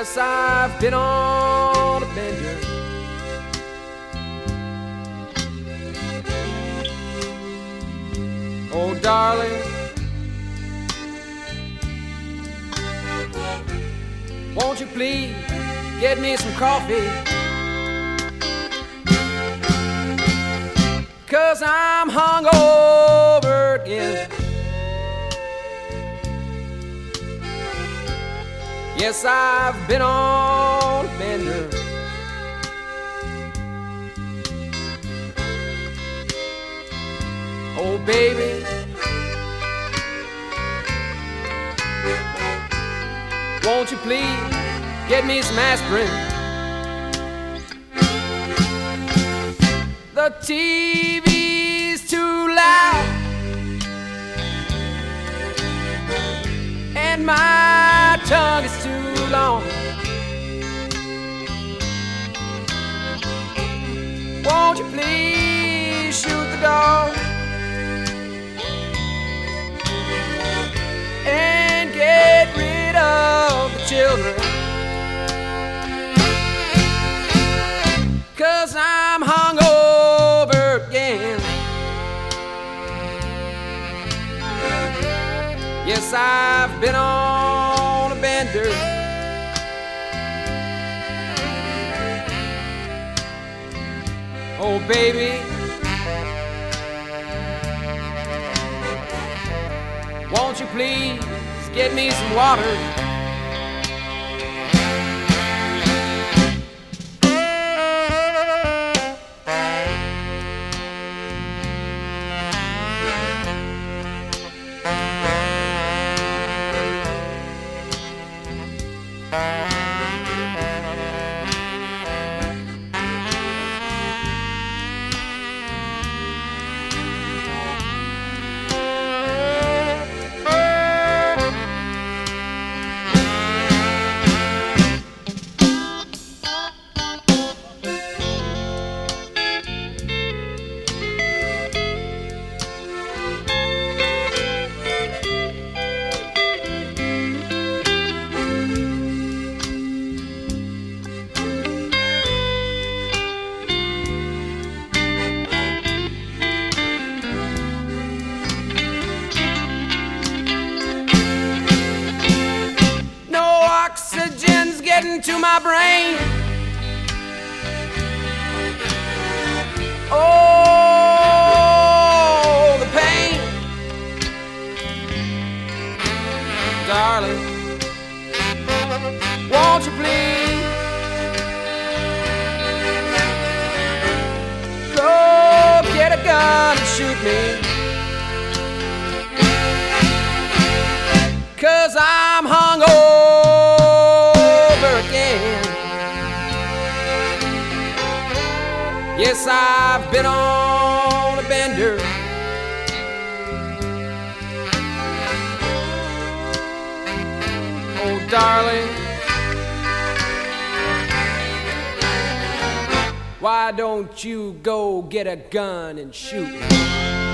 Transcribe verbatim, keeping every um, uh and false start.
Yes, I've been on a bender. Oh, darling, won't you please get me some coffee? 'Cause I'm hungover again. Yes, I've been on a bender. Oh, baby, won't you please get me some aspirin? The T V's too loud and my tongue is too long. Won't you please shoot the dog and get rid of the children? 'Cause I'm hungover again. Yes, I've been on a bender. Oh, baby, won't you please get me some water? Oxygen's getting to my brain. Oh, the pain. Darling, won't you please go get a gun and shoot me? 'Cause I'm hungover again. Yes, I've been on a bender. Oh, darling, why don't you go get a gun and shoot me?